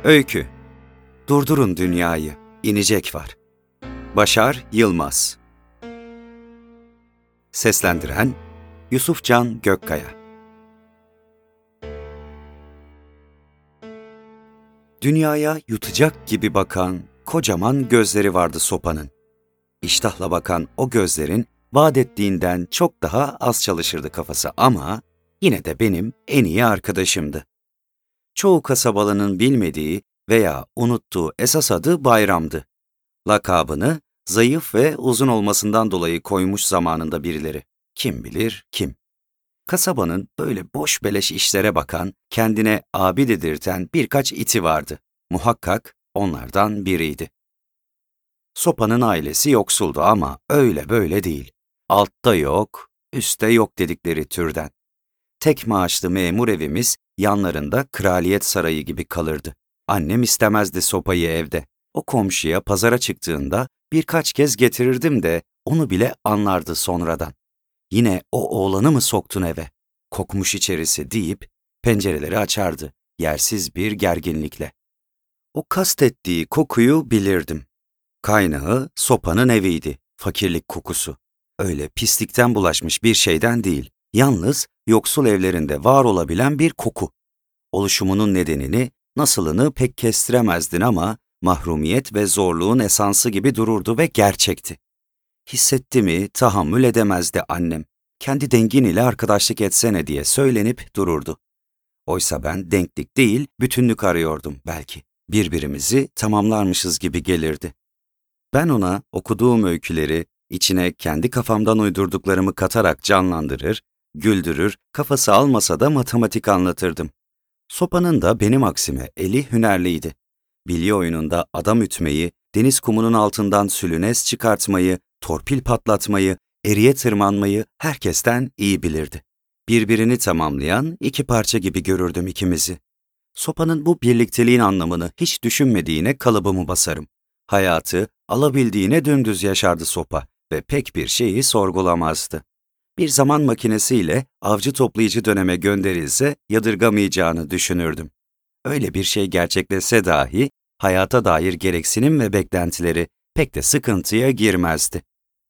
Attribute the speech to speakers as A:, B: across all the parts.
A: Öykü. Durdurun dünyayı, inecek var. Başar Yılmaz. Seslendiren Yusufcan Gökkaya. Dünyaya yutacak gibi bakan kocaman gözleri vardı sopanın. İştahla bakan o gözlerin vaat ettiğinden çok daha az çalışırdı kafası ama yine de benim en iyi arkadaşımdı. Çoğu kasabalının bilmediği veya unuttuğu esas adı Bayram'dı. Lakabını zayıf ve uzun olmasından dolayı koymuş zamanında birileri. Kim bilir kim. Kasabanın böyle boş beleş işlere bakan, kendine abi dedirten birkaç iti vardı. Muhakkak onlardan biriydi. Sopa'nın ailesi yoksuldu ama öyle böyle değil. Altta yok, üstte yok dedikleri türden. Tek maaşlı memur evimiz yanlarında kraliyet sarayı gibi kalırdı. Annem istemezdi sopayı evde. O komşuya pazara çıktığında birkaç kez getirirdim de onu bile anlardı sonradan. Yine o oğlanı mı soktun eve? Kokmuş içerisi deyip pencereleri açardı yersiz bir gerginlikle. O kastettiği kokuyu bilirdim. Kaynağı sopanın eviydi, fakirlik kokusu. Öyle pislikten bulaşmış bir şeyden değil, yalnız yoksul evlerinde var olabilen bir koku. Oluşumunun nedenini, nasılını pek kestiremezdin ama mahrumiyet ve zorluğun esansı gibi dururdu ve gerçekti. Hissetti mi tahammül edemezdi annem. Kendi dengin ile arkadaşlık etsene diye söylenip dururdu. Oysa ben denklik değil, bütünlük arıyordum belki. Birbirimizi tamamlarmışız gibi gelirdi. Ben ona okuduğum öyküleri içine kendi kafamdan uydurduklarımı katarak canlandırır, güldürür, kafası almasa da matematik anlatırdım. Sopa'nın da benim aksime eli hünerliydi. Bilye oyununda adam ütmeyi, deniz kumunun altından sülünes çıkartmayı, torpil patlatmayı, eriye tırmanmayı herkesten iyi bilirdi. Birbirini tamamlayan iki parça gibi görürdüm ikimizi. Sopa'nın bu birlikteliğin anlamını hiç düşünmediğine kalıbımı basarım. Hayatı alabildiğine dümdüz yaşardı Sopa ve pek bir şeyi sorgulamazdı. Bir zaman makinesiyle avcı toplayıcı döneme gönderilse yadırgamayacağını düşünürdüm. Öyle bir şey gerçekleşse dahi hayata dair gereksinim ve beklentileri pek de sıkıntıya girmezdi.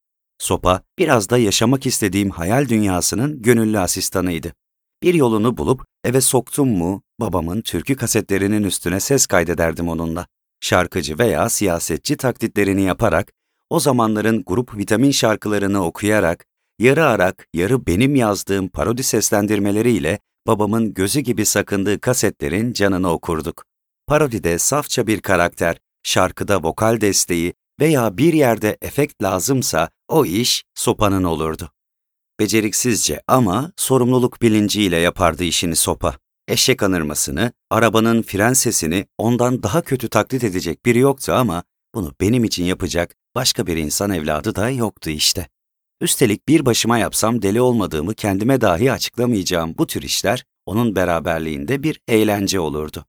A: Sopa biraz da yaşamak istediğim hayal dünyasının gönüllü asistanıydı. Bir yolunu bulup eve soktum mu babamın türkü kasetlerinin üstüne ses kaydederdim onunla. Şarkıcı veya siyasetçi taklitlerini yaparak, o zamanların grup vitamin şarkılarını okuyarak, yarı arak yarı benim yazdığım parodi seslendirmeleriyle babamın gözü gibi sakındığı kasetlerin canını okurduk. Parodide safça bir karakter, şarkıda vokal desteği veya bir yerde efekt lazımsa o iş Sopa'nın olurdu. Beceriksizce ama sorumluluk bilinciyle yapardı işini Sopa. Eşek anırmasını, arabanın fren sesini ondan daha kötü taklit edecek biri yoktu ama bunu benim için yapacak başka bir insan evladı da yoktu işte. Üstelik bir başıma yapsam deli olmadığımı kendime dahi açıklamayacağım bu tür işler onun beraberliğinde bir eğlence olurdu.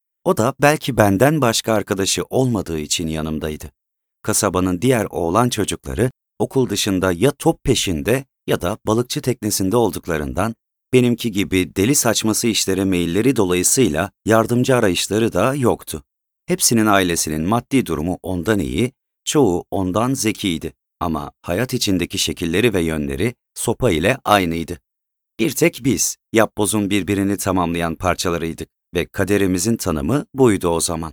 A: O da belki benden başka arkadaşı olmadığı için yanımdaydı. Kasabanın diğer oğlan çocukları okul dışında ya top peşinde ya da balıkçı teknesinde olduklarından benimki gibi deli saçması işlere meyilleri dolayısıyla yardımcı arayışları da yoktu. Hepsinin ailesinin maddi durumu ondan iyi, çoğu ondan zekiydi ama hayat içindeki şekilleri ve yönleri Sopa ile aynıydı. Bir tek biz, yapbozun birbirini tamamlayan parçalarıydık ve kaderimizin tanımı buydu o zaman.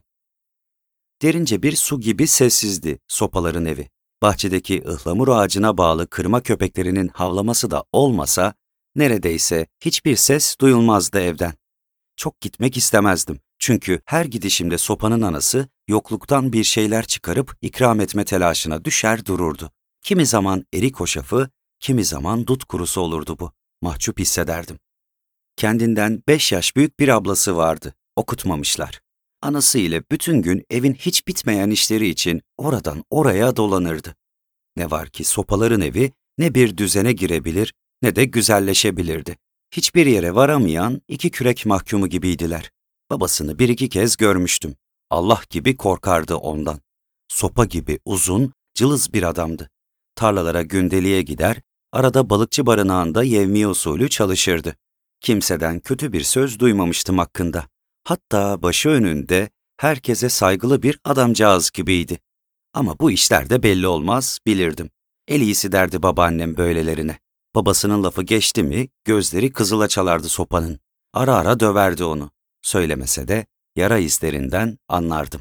A: Derince bir su gibi sessizdi Sopaların evi. Bahçedeki ıhlamur ağacına bağlı kırma köpeklerinin havlaması da olmasa, neredeyse hiçbir ses duyulmazdı evden. Çok gitmek istemezdim çünkü her gidişimde Sopa'nın anası yokluktan bir şeyler çıkarıp ikram etme telaşına düşer dururdu. Kimi zaman erik hoşafı, kimi zaman dut kurusu olurdu bu. Mahcup hissederdim. Kendinden 5 yaş büyük bir ablası vardı, okutmamışlar. Anası ile bütün gün evin hiç bitmeyen işleri için oradan oraya dolanırdı. Ne var ki Sopaların evi ne bir düzene girebilir ne de güzelleşebilirdi. Hiçbir yere varamayan iki kürek mahkumu gibiydiler. Babasını bir iki kez görmüştüm. Allah gibi korkardı ondan. Sopa gibi uzun, cılız bir adamdı. Tarlalara gündeliğe gider, arada balıkçı barınağında yevmiye usulü çalışırdı. Kimseden kötü bir söz duymamıştım hakkında. Hatta başı önünde herkese saygılı bir adamcağız gibiydi. Ama bu işlerde belli olmaz, bilirdim. El iyisi derdi babaannem böylelerine. Babasının lafı geçti mi, gözleri kızıla çalardı sopanın. Ara ara döverdi onu. Söylemese de yara izlerinden anlardım.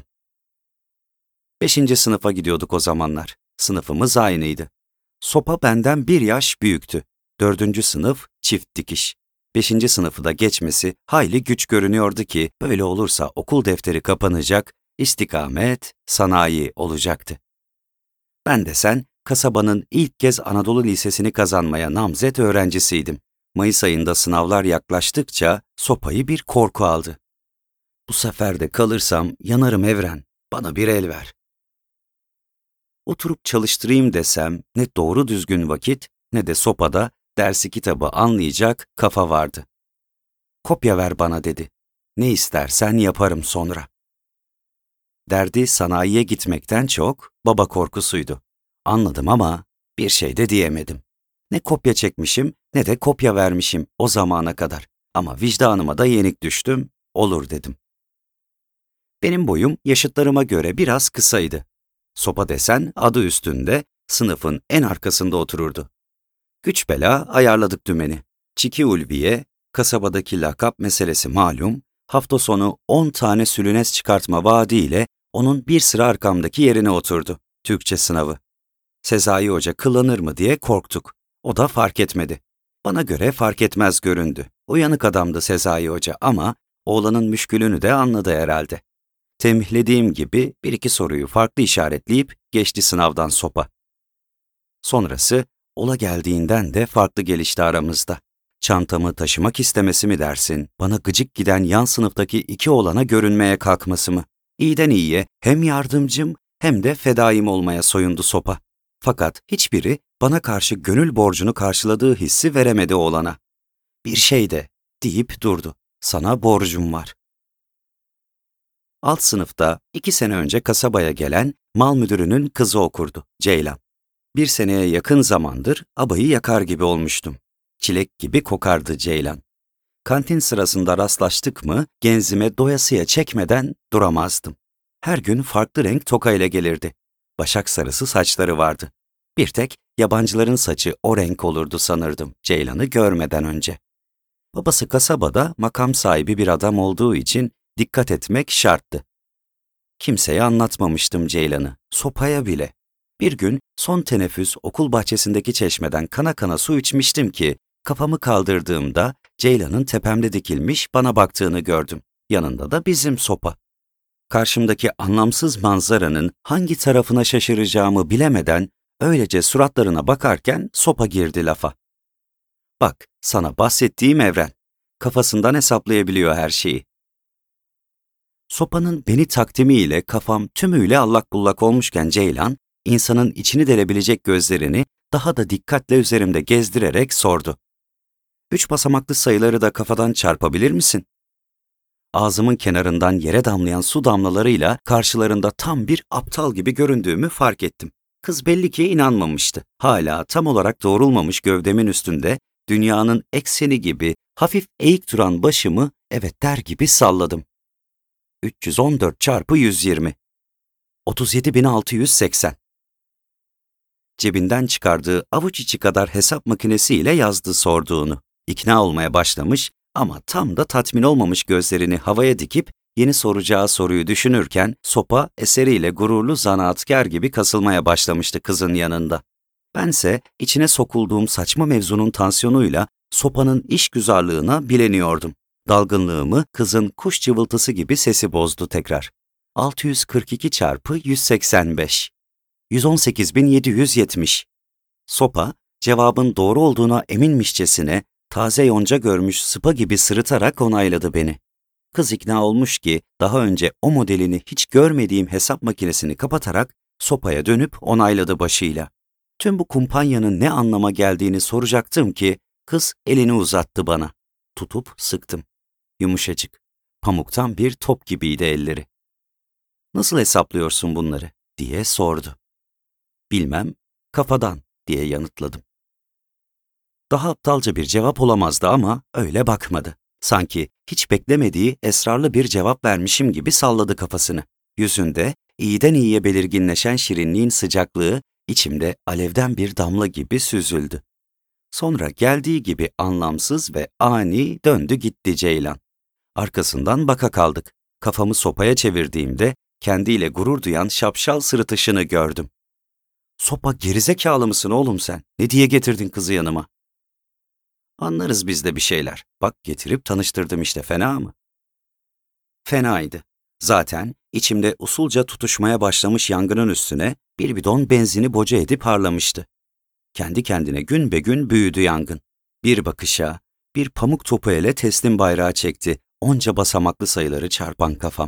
A: 5. sınıfa gidiyorduk o zamanlar. Sınıfımız aynıydı. Sopa benden 1 yaş büyüktü. 4. sınıf çift dikiş. 5. sınıfı da geçmesi hayli güç görünüyordu ki böyle olursa okul defteri kapanacak, istikamet sanayi olacaktı. Ben de sen kasabanın ilk kez Anadolu Lisesi'ni kazanmaya namzet öğrencisiydim. Mayıs ayında sınavlar yaklaştıkça sopayı bir korku aldı. Bu sefer de kalırsam yanarım Evren, bana bir el ver. Oturup çalıştırayım desem ne doğru düzgün vakit ne de sopada dersi kitabı anlayacak kafa vardı. Kopya ver bana dedi. Ne istersen yaparım sonra. Derdi sanayiye gitmekten çok baba korkusuydu. Anladım ama bir şey de diyemedim. Ne kopya çekmişim ne de kopya vermişim o zamana kadar. Ama vicdanıma da yenik düştüm, olur dedim. Benim boyum yaşıtlarıma göre biraz kısaydı. Sopa desen adı üstünde sınıfın en arkasında otururdu. Güç bela ayarladık dümeni. Çiki Ulviye, kasabadaki lakap meselesi malum, hafta sonu 10 tane sülünes çıkartma vaadiyle onun bir sıra arkamdaki yerine oturdu. Türkçe sınavı. Sezai Hoca kıllanır mı diye korktuk. O da fark etmedi. Bana göre fark etmez göründü. Uyanık adamdı Sezai Hoca ama oğlanın müşkülünü de anladı herhalde. Tembihlediğim gibi 1-2 soruyu farklı işaretleyip geçti sınavdan sopa. Sonrası ola geldiğinden de farklı gelişti aramızda. Çantamı taşımak istemesi mi dersin, bana gıcık giden yan sınıftaki 2 oğlana görünmeye kalkması mı? İyiden iyiye hem yardımcım hem de fedaim olmaya soyundu sopa. Fakat hiçbiri bana karşı gönül borcunu karşıladığı hissi veremedi oğlana. Bir şey de deyip durdu. Sana borcum var. Alt sınıfta 2 sene önce kasabaya gelen mal müdürünün kızı okurdu, Ceylan. 1 seneye yakın zamandır abayı yakar gibi olmuştum. Çilek gibi kokardı Ceylan. Kantin sırasında rastlaştık mı genzime doyasıya çekmeden duramazdım. Her gün farklı renk tokayla gelirdi. Başak sarısı saçları vardı. Bir tek yabancıların saçı o renk olurdu sanırdım Ceylan'ı görmeden önce. Babası kasabada makam sahibi bir adam olduğu için dikkat etmek şarttı. Kimseye anlatmamıştım Ceylan'ı, sopaya bile. Bir gün son teneffüs okul bahçesindeki çeşmeden kana kana su içmiştim ki kafamı kaldırdığımda Ceylan'ın tepemde dikilmiş bana baktığını gördüm. Yanında da bizim sopa. Karşımdaki anlamsız manzaranın hangi tarafına şaşıracağımı bilemeden öylece suratlarına bakarken sopa girdi lafa. Bak, sana bahsettiğim Evren. Kafasından hesaplayabiliyor her şeyi. Sopanın beni takdimiyle kafam tümüyle allak bullak olmuşken Ceylan, insanın içini delebilecek gözlerini daha da dikkatle üzerimde gezdirerek sordu. 3 basamaklı sayıları da kafadan çarpabilir misin? Ağzımın kenarından yere damlayan su damlalarıyla karşılarında tam bir aptal gibi göründüğümü fark ettim. Kız belli ki inanmamıştı. Hala tam olarak doğrulmamış gövdemin üstünde dünyanın ekseni gibi hafif eğik duran başımı evet der gibi salladım. 314 çarpı 120. 37.680. Cebinden çıkardığı avuç içi kadar hesap makinesiyle yazdı sorduğunu. İkna olmaya başlamış ama tam da tatmin olmamış gözlerini havaya dikip yeni soracağı soruyu düşünürken sopa eseriyle gururlu zanaatkar gibi kasılmaya başlamıştı kızın yanında. Bense içine sokulduğum saçma mevzunun tansiyonuyla sopanın işgüzarlığına bileniyordum. Dalgınlığımı kızın kuş cıvıltısı gibi sesi bozdu tekrar. 642 çarpı 185. 118.770. Sopa, cevabın doğru olduğuna eminmişçesine taze yonca görmüş sıpa gibi sırıtarak onayladı beni. Kız ikna olmuş ki daha önce o modelini hiç görmediğim hesap makinesini kapatarak sopaya dönüp onayladı başıyla. Tüm bu kumpanyanın ne anlama geldiğini soracaktım ki kız elini uzattı bana. Tutup sıktım. Yumuşacık, pamuktan bir top gibiydi elleri. Nasıl hesaplıyorsun bunları diye sordu. Bilmem, kafadan diye yanıtladım. Daha aptalca bir cevap olamazdı ama öyle bakmadı. Sanki hiç beklemediği esrarlı bir cevap vermişim gibi salladı kafasını. Yüzünde iyiden iyiye belirginleşen şirinliğin sıcaklığı içimde alevden bir damla gibi süzüldü. Sonra geldiği gibi anlamsız ve ani döndü gitti Ceylan. Arkasından baka kaldık. Kafamı sopaya çevirdiğimde kendiyle gurur duyan şapşal sırıtışını gördüm. "Sopa, gerizekalı mısın oğlum sen? Ne diye getirdin kızı yanıma?" "Anlarız biz de bir şeyler. Bak, getirip tanıştırdım işte, fena mı?" Fenaydı. Zaten içimde usulca tutuşmaya başlamış yangının üstüne bir bidon benzini boca edip harlamıştı. Kendi kendine gün be gün büyüdü yangın. Bir bakışa, bir pamuk topu ele teslim bayrağı çekti onca basamaklı sayıları çarpan kafam.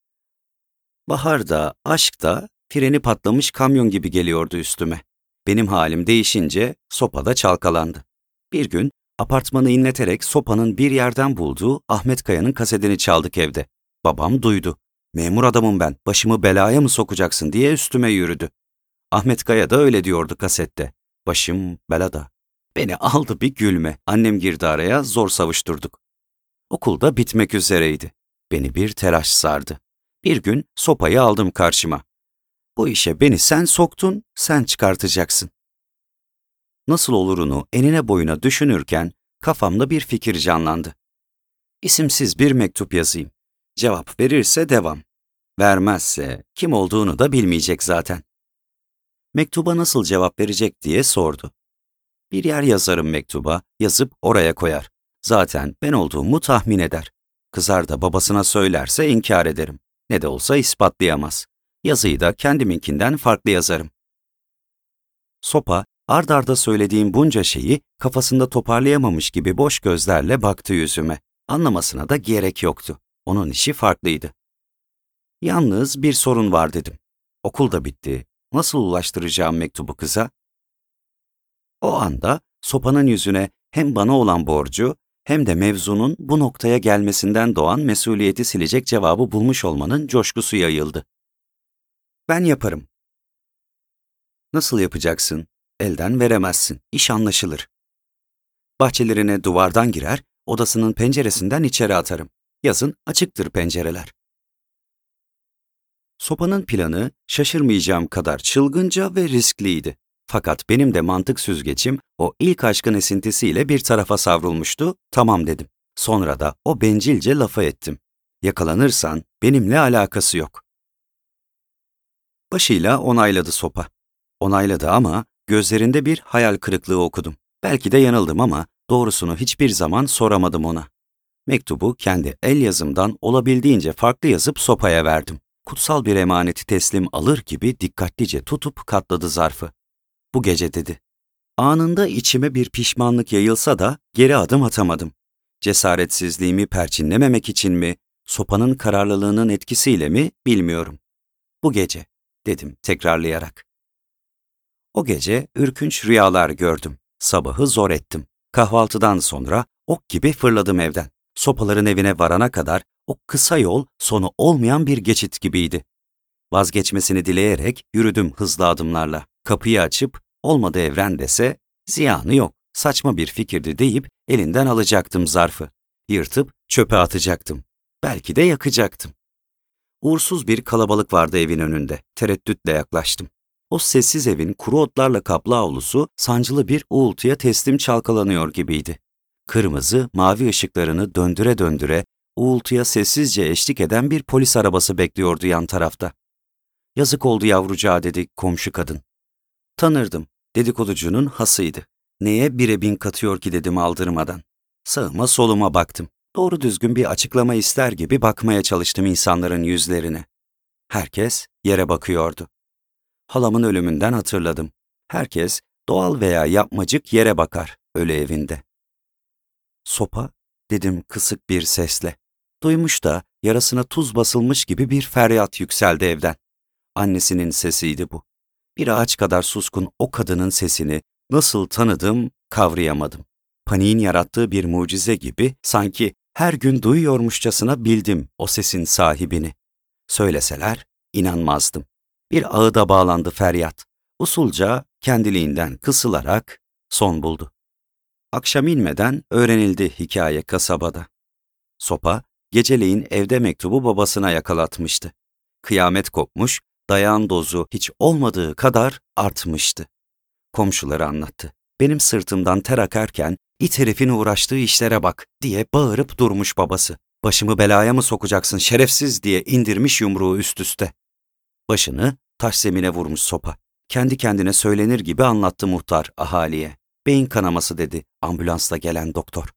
A: Baharda, aşkta freni patlamış kamyon gibi geliyordu üstüme. Benim halim değişince sopa da çalkalandı. Bir gün apartmanı inleterek sopanın bir yerden bulduğu Ahmet Kaya'nın kasetini çaldık evde. Babam duydu. "Memur adamım ben, başımı belaya mı sokacaksın?" diye üstüme yürüdü. Ahmet Kaya da öyle diyordu kasette. Başım belada. Beni aldı bir gülme. Annem girdi araya, zor savuşturduk. Okulda bitmek üzereydi. Beni bir telaş sardı. Bir gün sopayı aldım karşıma. "Bu işe beni sen soktun, sen çıkartacaksın." Nasıl olurunu enine boyuna düşünürken kafamda bir fikir canlandı. İsimsiz bir mektup yazayım. Cevap verirse devam. Vermezse kim olduğunu da bilmeyecek zaten. Mektuba nasıl cevap verecek diye sordu. Bir yer yazarım mektuba, yazıp oraya koyar. Zaten ben olduğumu tahmin eder. Kızar da babasına söylerse inkar ederim. Ne de olsa ispatlayamaz. Yazıyı da kendiminkinden farklı yazarım. Sopa, ard arda söylediğim bunca şeyi kafasında toparlayamamış gibi boş gözlerle baktı yüzüme. Anlamasına da gerek yoktu. Onun işi farklıydı. "Yalnız bir sorun var," dedim. "Okul da bitti. Nasıl ulaştıracağım mektubu kıza?" O anda sopanın yüzüne hem bana olan borcu hem de mevzunun bu noktaya gelmesinden doğan mesuliyeti silecek cevabı bulmuş olmanın coşkusu yayıldı. "Ben yaparım." "Nasıl yapacaksın? Elden veremezsin. İş anlaşılır. Bahçelerine duvardan girer, odasının penceresinden içeri atarım. Yazın açıktır pencereler." Sopanın planı şaşırmayacağım kadar çılgınca ve riskliydi. Fakat benim de mantık süzgecim o ilk aşkın esintisiyle bir tarafa savrulmuştu, "Tamam," dedim. Sonra da o bencilce lafa ettim. "Yakalanırsan benimle alakası yok." Başıyla onayladı sopa. Onayladı ama gözlerinde bir hayal kırıklığı okudum. Belki de yanıldım ama doğrusunu hiçbir zaman soramadım ona. Mektubu kendi el yazımdan olabildiğince farklı yazıp sopaya verdim. Kutsal bir emaneti teslim alır gibi dikkatlice tutup katladı zarfı. "Bu gece," dedi. Anında içime bir pişmanlık yayılsa da geri adım atamadım. Cesaretsizliğimi perçinlememek için mi, sopanın kararlılığının etkisiyle mi bilmiyorum. "Bu gece," dedim tekrarlayarak. O gece ürkünç rüyalar gördüm. Sabahı zor ettim. Kahvaltıdan sonra ok gibi fırladım evden. Sopaların evine varana kadar o kısa yol sonu olmayan bir geçit gibiydi. Vazgeçmesini dileyerek yürüdüm hızlı adımlarla. Kapıyı açıp "Olmadı Evren," dese "Ziyanı yok, saçma bir fikirdi," deyip elinden alacaktım zarfı. Yırtıp çöpe atacaktım. Belki de yakacaktım. Uğursuz bir kalabalık vardı evin önünde. Tereddütle yaklaştım. O sessiz evin kuru otlarla kaplı avlusu sancılı bir uğultuya teslim çalkalanıyor gibiydi. Kırmızı, mavi ışıklarını döndüre döndüre uğultuya sessizce eşlik eden bir polis arabası bekliyordu yan tarafta. "Yazık oldu yavrucağa," dedi komşu kadın. Tanırdım. Dedikoducunun hasıydı. "Neye 1'e 1000 katıyor ki?" dedim aldırmadan. Sağıma soluma baktım. Doğru düzgün bir açıklama ister gibi bakmaya çalıştım insanların yüzlerine. Herkes yere bakıyordu. Halamın ölümünden hatırladım. Herkes doğal veya yapmacık yere bakar ölü evinde. "Sopa," dedim kısık bir sesle. Duymuş da yarasına tuz basılmış gibi bir feryat yükseldi evden. Annesinin sesiydi bu. Bir ağaç kadar suskun o kadının sesini nasıl tanıdım kavrayamadım. Paniğin yarattığı bir mucize gibi sanki her gün duyuyormuşçasına bildim o sesin sahibini. Söyleseler inanmazdım. Bir ağıda bağlandı feryat. Usulca kendiliğinden kısılarak son buldu. Akşam inmeden öğrenildi hikaye kasabada. Sopa, geceleyin evde mektubu babasına yakalatmıştı. Kıyamet kopmuş, dayağın dozu hiç olmadığı kadar artmıştı. Komşuları anlattı. Benim sırtımdan ter akarken, "İt herifin uğraştığı işlere bak," diye bağırıp durmuş babası. "Başımı belaya mı sokacaksın şerefsiz," diye indirmiş yumruğu üst üste. Başını taş zemine vurmuş sopa. Kendi kendine söylenir gibi anlattı muhtar ahaliye. "Beyin kanaması," dedi ambulansla gelen doktor.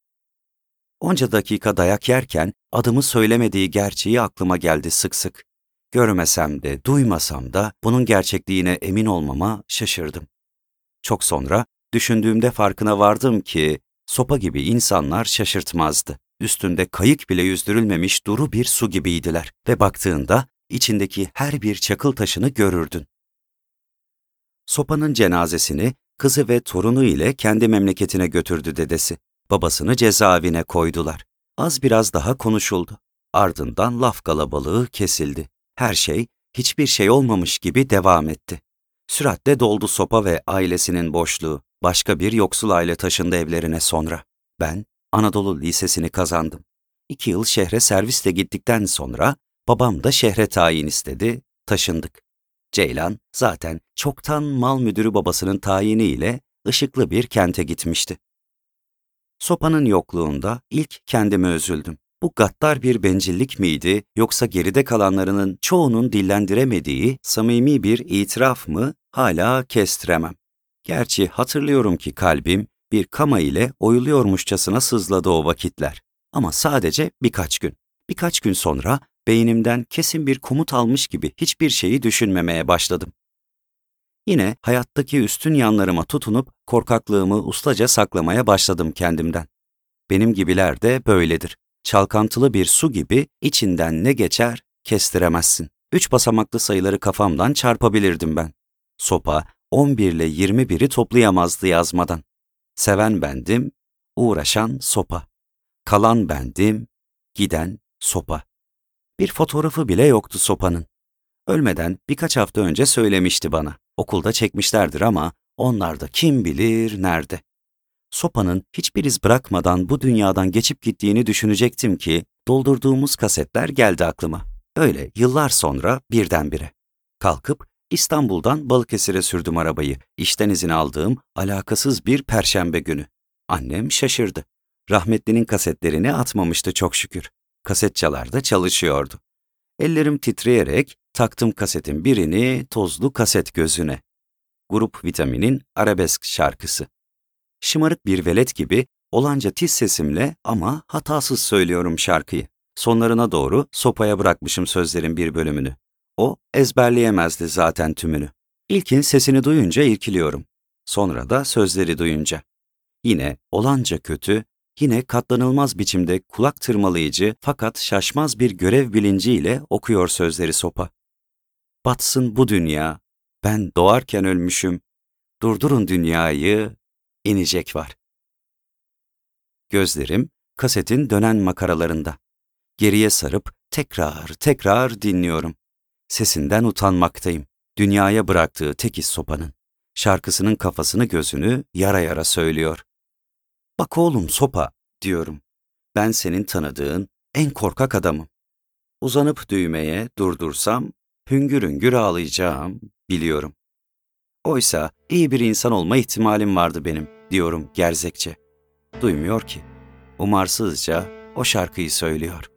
A: Onca dakika dayak yerken adımı söylemediği gerçeği aklıma geldi sık sık. Görmesem de, duymasam da bunun gerçekliğine emin olmama şaşırdım. Çok sonra düşündüğümde farkına vardım ki sopa gibi insanlar şaşırtmazdı. Üstünde kayık bile yüzdürülmemiş duru bir su gibiydiler ve baktığında içindeki her bir çakıl taşını görürdün. Sopa'nın cenazesini kızı ve torunu ile kendi memleketine götürdü dedesi. Babasını cezaevine koydular. Az biraz daha konuşuldu. Ardından laf kalabalığı kesildi. Her şey hiçbir şey olmamış gibi devam etti. Süratle doldu Sopa ve ailesinin boşluğu. Başka bir yoksul aile taşındı evlerine sonra. Ben Anadolu Lisesi'ni kazandım. 2 yıl şehre servisle gittikten sonra babam da şehre tayin istedi, taşındık. Ceylan zaten çoktan mal müdürü babasının tayiniyle ışıklı bir kente gitmişti. Sopa'nın yokluğunda ilk kendime üzüldüm. Bu gaddar bir bencillik miydi yoksa geride kalanlarının çoğunun dillendiremediği samimi bir itiraf mı hala kestiremem. Gerçi hatırlıyorum ki kalbim bir kama ile oyuluyormuşçasına sızladı o vakitler. Ama sadece birkaç gün. Birkaç gün sonra beynimden kesin bir komut almış gibi hiçbir şeyi düşünmemeye başladım. Yine hayattaki üstün yanlarıma tutunup korkaklığımı ustaca saklamaya başladım kendimden. Benim gibiler de böyledir. Çalkantılı bir su gibi içinden ne geçer kestiremezsin. 3 basamaklı sayıları kafamdan çarpabilirdim ben. Sopa 11 ile 21'i toplayamazdı yazmadan. Seven bendim, uğraşan sopa. Kalan bendim, giden sopa. Bir fotoğrafı bile yoktu sopanın. Ölmeden birkaç hafta önce söylemişti bana. Okulda çekmişlerdir ama onlar da kim bilir nerede. Sopa'nın hiçbir iz bırakmadan bu dünyadan geçip gittiğini düşünecektim ki doldurduğumuz kasetler geldi aklıma. Öyle yıllar sonra birdenbire. Kalkıp İstanbul'dan Balıkesir'e sürdüm arabayı. İşten izin aldığım alakasız bir perşembe günü. Annem şaşırdı. Rahmetlinin kasetlerini atmamıştı çok şükür. Kaset çalar da çalışıyordu. Ellerim titreyerek taktım kasetin birini tozlu kaset gözüne. Grup Vitamin'in arabesk şarkısı. Şımarık bir velet gibi olanca tiz sesimle ama hatasız söylüyorum şarkıyı. Sonlarına doğru Sopa'ya bırakmışım sözlerin bir bölümünü. O ezberleyemezdi zaten tümünü. İlkin sesini duyunca irkiliyorum. Sonra da sözleri duyunca. Yine olanca kötü, yine katlanılmaz biçimde kulak tırmalayıcı fakat şaşmaz bir görev bilinciyle okuyor sözleri Sopa. Batsın bu dünya, ben doğarken ölmüşüm, durdurun dünyayı, inecek var. Gözlerim kasetin dönen makaralarında. Geriye sarıp tekrar dinliyorum. Sesinden utanmaktayım. Dünyaya bıraktığı tek iz Sopa'nın. Şarkısının kafasını gözünü yara yara söylüyor. "Bak oğlum Sopa," diyorum. "Ben senin tanıdığın en korkak adamım. Uzanıp düğmeye durdursam hüngür hüngür ağlayacağım, biliyorum. Oysa iyi bir insan olma ihtimalim vardı benim," diyorum gerzekçe. Duymuyor ki. Umarsızca o şarkıyı söylüyor.